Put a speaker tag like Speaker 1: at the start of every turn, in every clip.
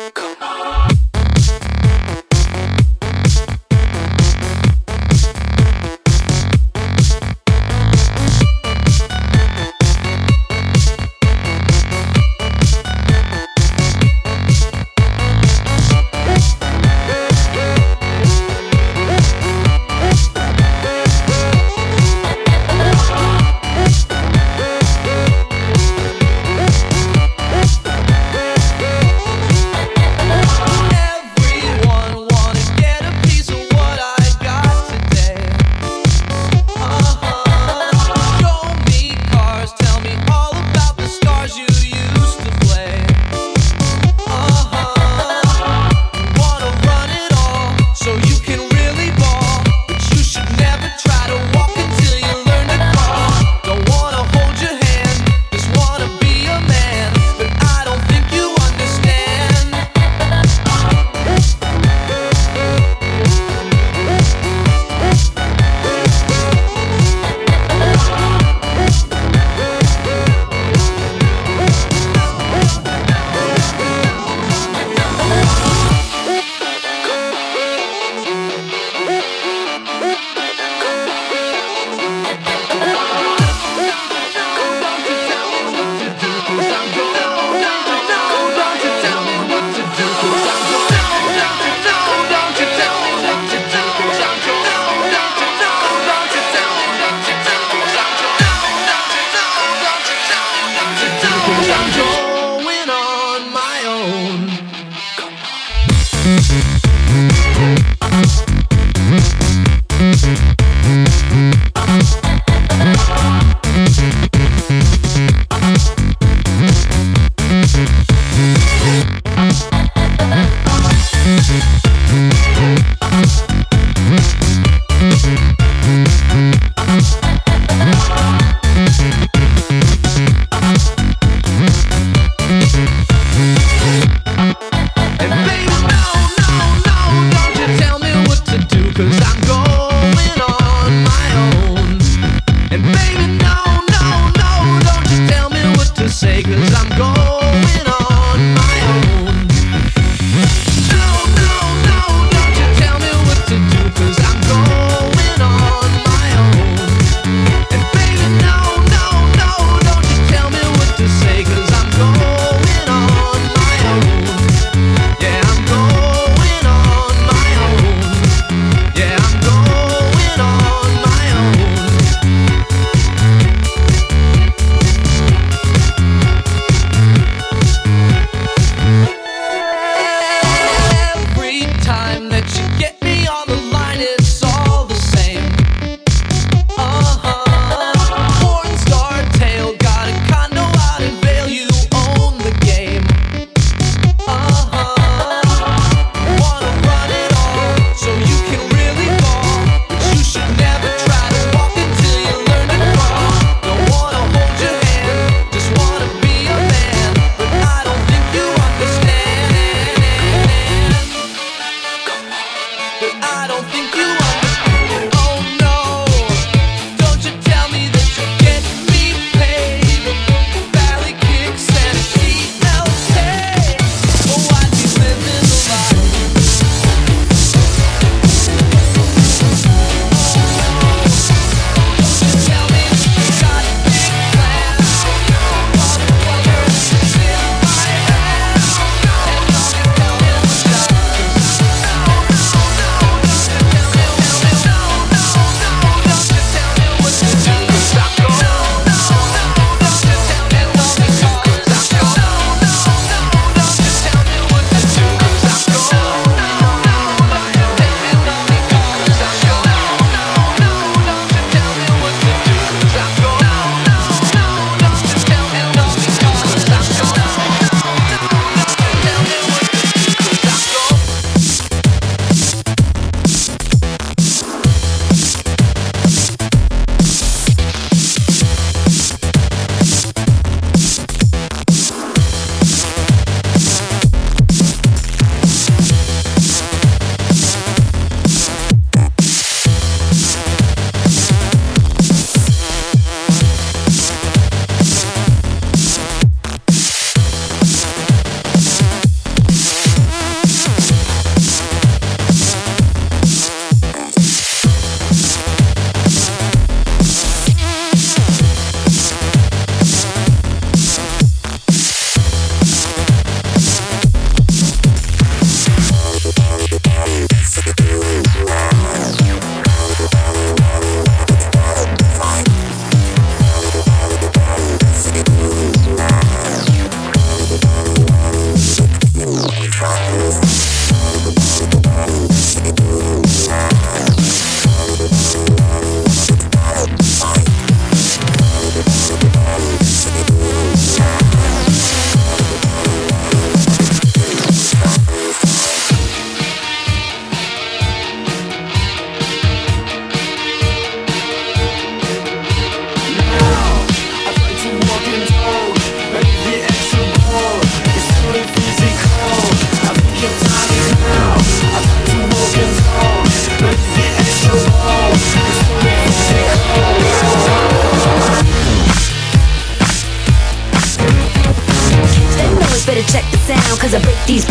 Speaker 1: And baby, no, no,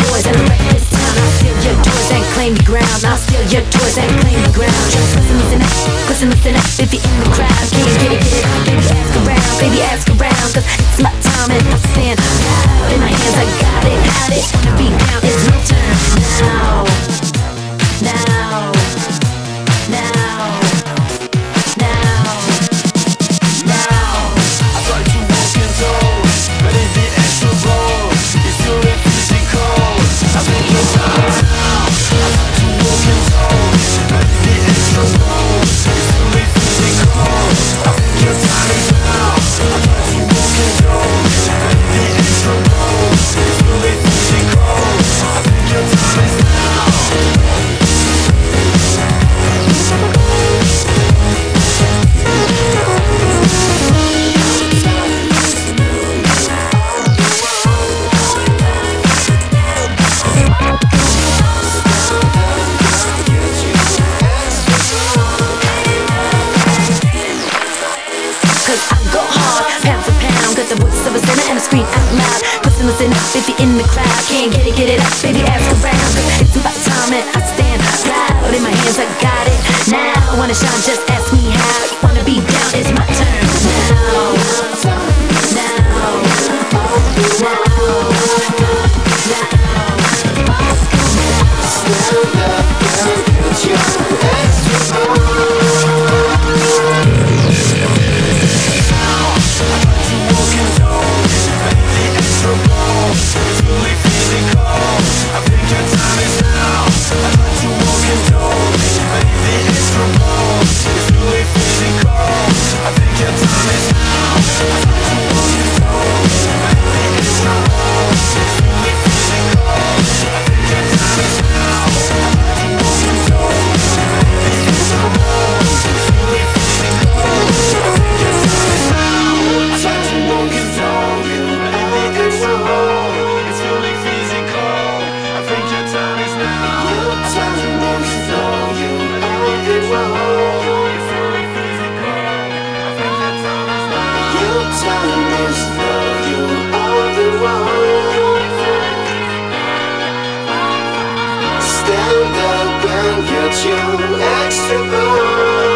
Speaker 1: boys and I wreck this town. I'll steal your toys and claim the ground. I'll steal your toys and claim the ground. Just listen up, if you're in the crowd. Can you get it? Baby ask around, cause it's my time and I stand proud. In my hands I got it, wanna be down, it's my turn. Now, now, now, now, now.
Speaker 2: I try to walk in toes, but in the extra blow, it's too physical. I think your time is now. I try to walk in toes, but in the extra blow, it's too physical. I think your time is now. I try to walk in toes, but in the extra blow, it's too physical. I think your time is now.
Speaker 1: Cause I go hard, pound for pound. Got the voice of a sinner and I scream out loud. Listen up if you're in the crowd. Can't get it up, baby ask around. Cause it's about time and I stand proud. In my hands I got it now. Wanna shine, just ask me how. Wanna be down, it's my turn now.
Speaker 2: Stand up and get you extra good.